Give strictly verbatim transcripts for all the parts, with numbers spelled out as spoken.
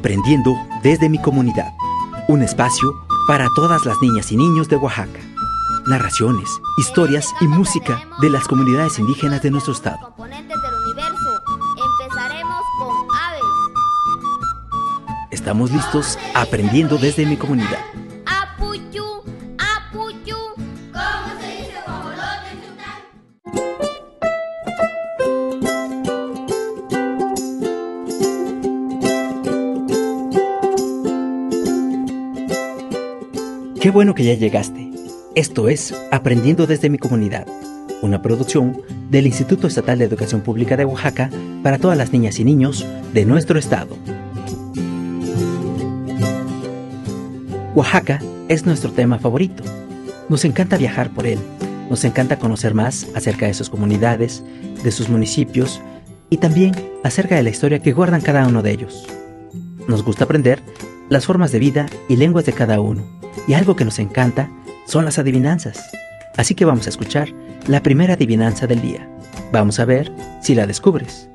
Aprendiendo desde mi comunidad. Un espacio para todas las niñas y niños de Oaxaca. Narraciones, historias y música de las comunidades indígenas de nuestro estado. Componentes del universo. Empezaremos con aves. Estamos listos aprendiendo desde mi comunidad. Apuyú, apuyú. ¿Cómo se dice guajolote en Tuntán? Qué bueno que ya llegaste. Esto es Aprendiendo desde mi comunidad, una producción del Instituto Estatal de Educación Pública de Oaxaca para todas las niñas y niños de nuestro estado. Oaxaca es nuestro tema favorito. Nos encanta viajar por él, nos encanta conocer más acerca de sus comunidades, de sus municipios y también acerca de la historia que guardan cada uno de ellos. Nos gusta aprender las formas de vida y lenguas de cada uno, y algo que nos encanta son las adivinanzas. Así que vamos a escuchar la primera adivinanza del día. Vamos a ver si la descubres.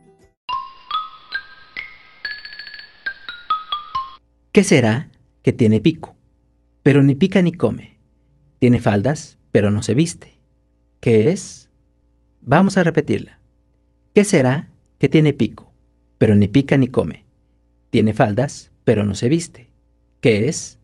¿Qué será que tiene pico, pero ni pica ni come? Tiene faldas, pero no se viste. ¿Qué es? Vamos a repetirla. ¿Qué será que tiene pico, pero ni pica ni come? Tiene faldas, pero no se viste. ¿Qué es?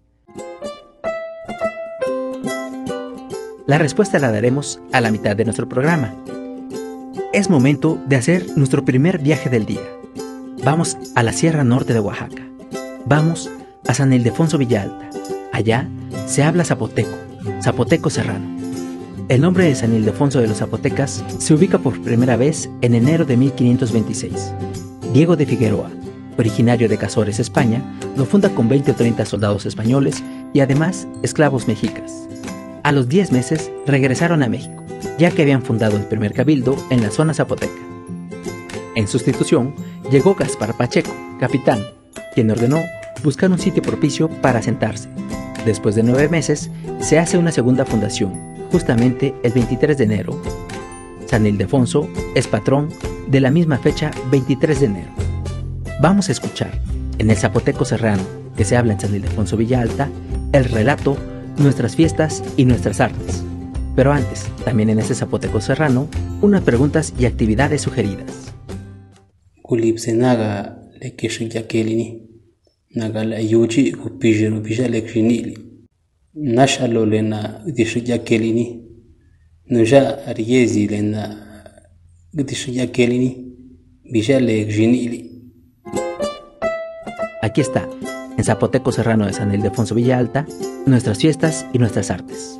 La respuesta la daremos a la mitad de nuestro programa. Es momento de hacer nuestro primer viaje del día. Vamos a la Sierra Norte de Oaxaca. Vamos a San Ildefonso Villalta. Allá se habla zapoteco, zapoteco serrano. El nombre de San Ildefonso de los Zapotecas se ubica por primera vez en enero de mil quinientos veintiséis. Diego de Figueroa, originario de Cazores, España, lo funda con veinte o treinta soldados españoles y además esclavos mexicas. A los diez meses regresaron a México, ya que habían fundado el primer cabildo en la zona zapoteca. En sustitución, llegó Gaspar Pacheco, capitán, quien ordenó buscar un sitio propicio para asentarse. Después de nueve meses, se hace una segunda fundación, justamente el veintitrés de enero. San Ildefonso es patrón de la misma fecha, veintitrés de enero. Vamos a escuchar, en el zapoteco serrano que se habla en San Ildefonso Villalta, el relato Nuestras fiestas y nuestras artes. Pero antes, también en ese zapoteco serrano, unas preguntas y actividades sugeridas. Kulipsenaga lekeshiyakelini nagala yuchi upijero bijalekjinili nashalo lena dishiyakelini nuja ariezi lena dishiyakelini bijalekjinili. Aquí está, en Zapoteco Serrano de San Ildefonso Villalta, nuestras fiestas y nuestras artes.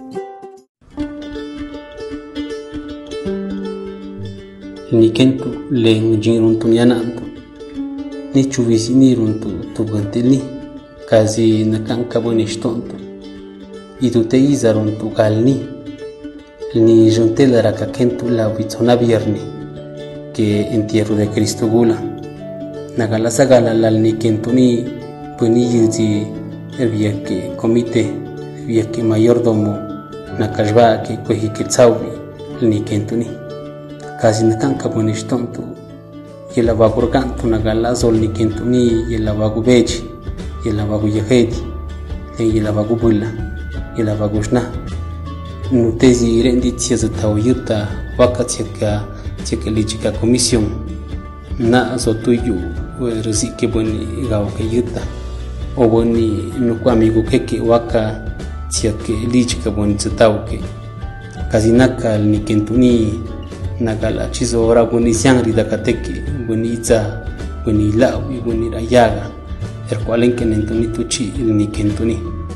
Nikentu len jinruntu yanantu ni chuvisiniruntu tubanteli casi nakankabonishtontu iduteizarontu galni ni juntela kentu la witzona vierni que entierro de Cristo gula nagala sagala lal nikentu ni puni yuzi el viaje comité viaje mayordomo nakashba que kohikitsawi nikentuni casi nakanka bonishtontu yela bagurgantu nagala zol nikentuni yela bagu beji yela bagu yahedi yela bagu bulla yela bagushna nutezi rendi tsiaza tawyuta wakatsiaka tsiakalichika comisión na zotuyu rezike boni gawka yuta o boni nuku amigo keke waka tsiake lichika boni tsatauke kazinaka nikentuni nagala chizo ora boni siangri dakateke boni itza boni lawi boni rayaga erkualenke nentuni tuchi nikentuni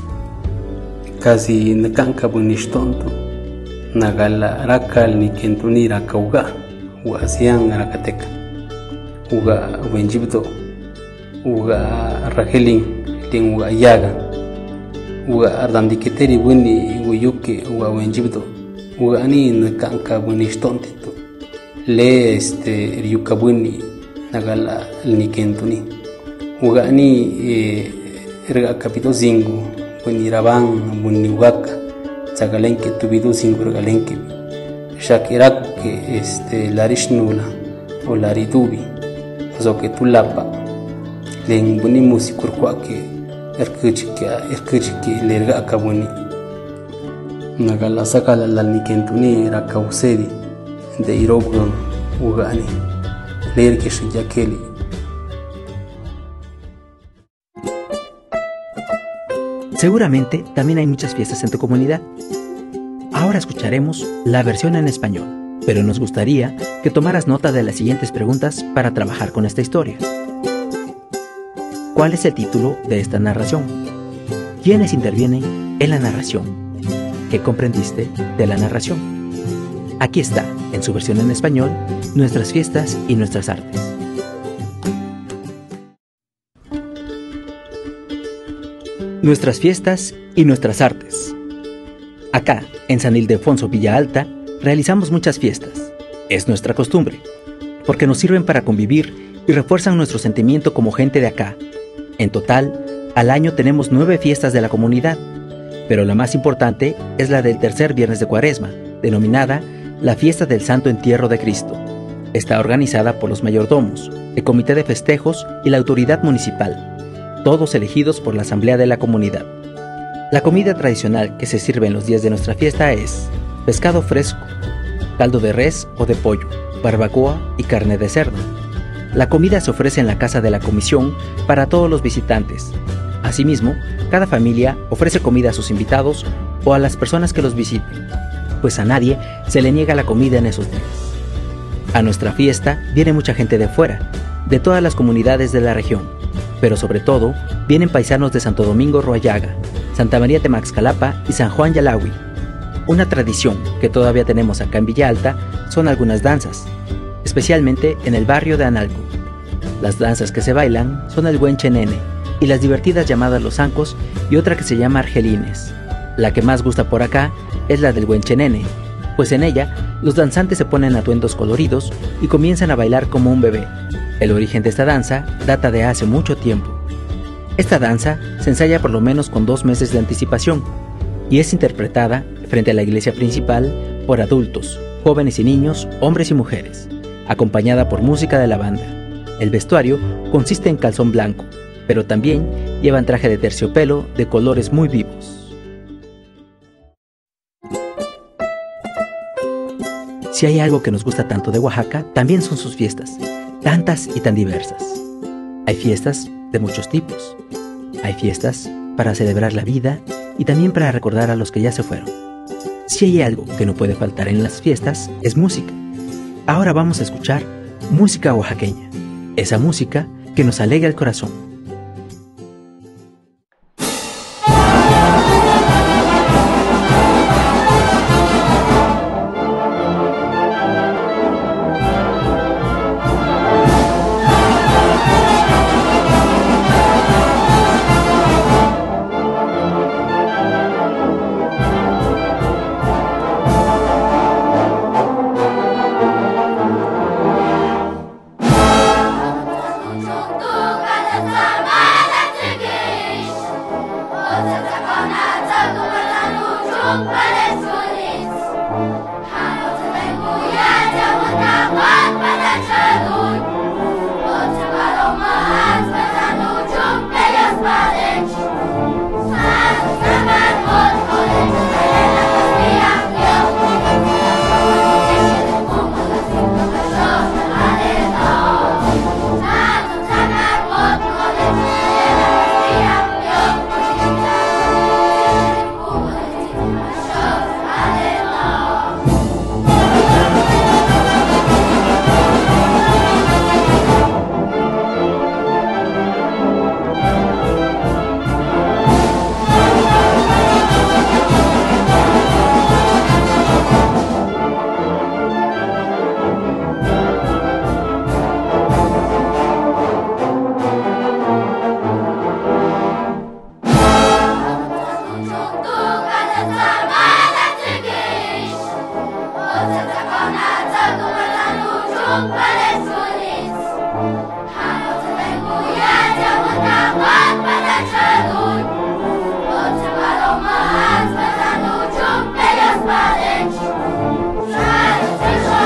kazi nakanka boni shtonto nagala rakal nikentuni rakauga wa siang rakateka uga wenjibdo uga rahelin tin uga yaga uga ardandiketeri buni uyuke uga wenjibdo uga ani nakanka buni shtontito le este ryuka buni nagala nikentuni uga ani erga kapito zingu buni raban buni waka tsagalenke tubido zingu regalenke shakiraku que este larishnula o laridubi zoque tulapa len buni musikur kwa ke erkuchike erkuchike lerga akabuni nagala sakala lalni kentuni rakausedi de irogun ugani lerke shujakeli. Seguramente también hay muchas fiestas en tu comunidad. Ahora escucharemos la versión en español, pero nos gustaría que tomaras nota de las siguientes preguntas para trabajar con esta historia. ¿Cuál es el título de esta narración? ¿Quiénes intervienen en la narración? ¿Qué comprendiste de la narración? Aquí está, en su versión en español, nuestras fiestas y nuestras artes. Nuestras fiestas y nuestras artes. Acá, en San Ildefonso Villa Alta, realizamos muchas fiestas. Es nuestra costumbre, porque nos sirven para convivir y refuerzan nuestro sentimiento como gente de acá. En total, al año tenemos nueve fiestas de la comunidad, pero la más importante es la del tercer viernes de Cuaresma, denominada la Fiesta del Santo Entierro de Cristo. Está organizada por los mayordomos, el Comité de Festejos y la autoridad municipal, todos elegidos por la asamblea de la comunidad. La comida tradicional que se sirve en los días de nuestra fiesta es pescado fresco, caldo de res o de pollo, barbacoa y carne de cerdo. La comida se ofrece en la casa de la comisión para todos los visitantes. Asimismo, cada familia ofrece comida a sus invitados o a las personas que los visiten, pues a nadie se le niega la comida en esos días. A nuestra fiesta viene mucha gente de fuera, de todas las comunidades de la región, pero sobre todo vienen paisanos de Santo Domingo Roayaga, Santa María Temaxcalapa y San Juan Yalahui. Una tradición que todavía tenemos acá en Villa Alta son algunas danzas, especialmente en el barrio de Analco. Las danzas que se bailan son el Huenchenene y las divertidas llamadas Los Zancos y otra que se llama Argelines. La que más gusta por acá es la del Huenchenene, pues en ella los danzantes se ponen atuendos coloridos y comienzan a bailar como un bebé. El origen de esta danza data de hace mucho tiempo. Esta danza se ensaya por lo menos con dos meses de anticipación y es interpretada frente a la iglesia principal por adultos, jóvenes y niños, hombres y mujeres, acompañada por música de la banda. El vestuario consiste en calzón blanco, pero también llevan traje de terciopelo de colores muy vivos. Si hay algo que nos gusta tanto de Oaxaca, también son sus fiestas, tantas y tan diversas. Hay fiestas de muchos tipos. Hay fiestas para celebrar la vida y también para recordar a los que ya se fueron. Si hay algo que no puede faltar en las fiestas, es música. Ahora vamos a escuchar música oaxaqueña, esa música que nos alegra el corazón.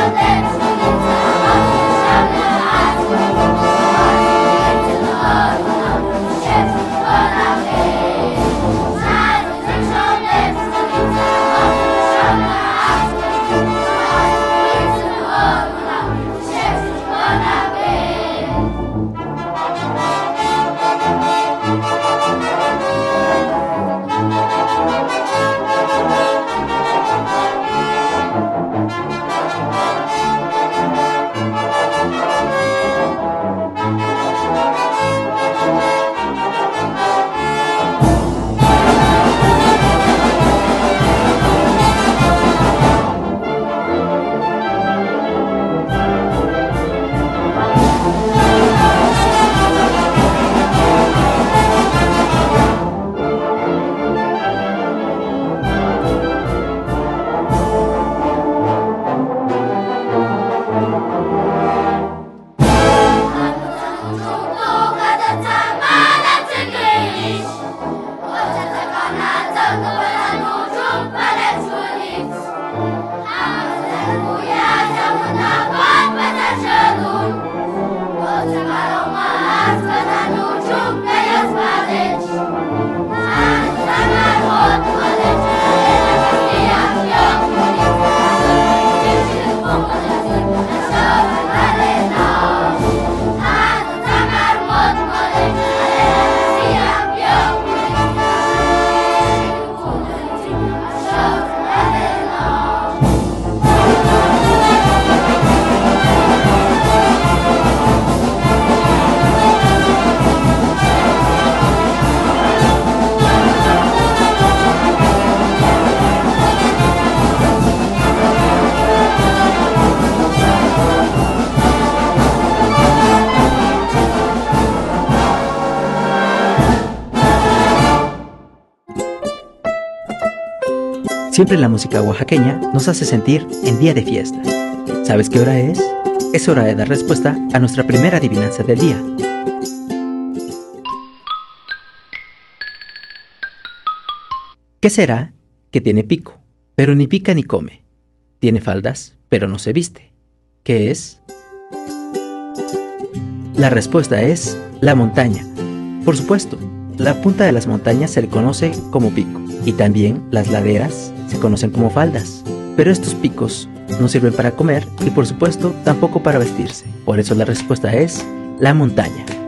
Bye. Siempre la música oaxaqueña nos hace sentir en día de fiesta. ¿Sabes qué hora es? Es hora de dar respuesta a nuestra primera adivinanza del día. ¿Qué será que tiene pico, pero ni pica ni come? Tiene faldas, pero no se viste. ¿Qué es? La respuesta es la montaña. Por supuesto, la punta de las montañas se le conoce como pico y también las laderas se conocen como faldas. Pero estos picos no sirven para comer y por supuesto tampoco para vestirse. Por eso la respuesta es la montaña.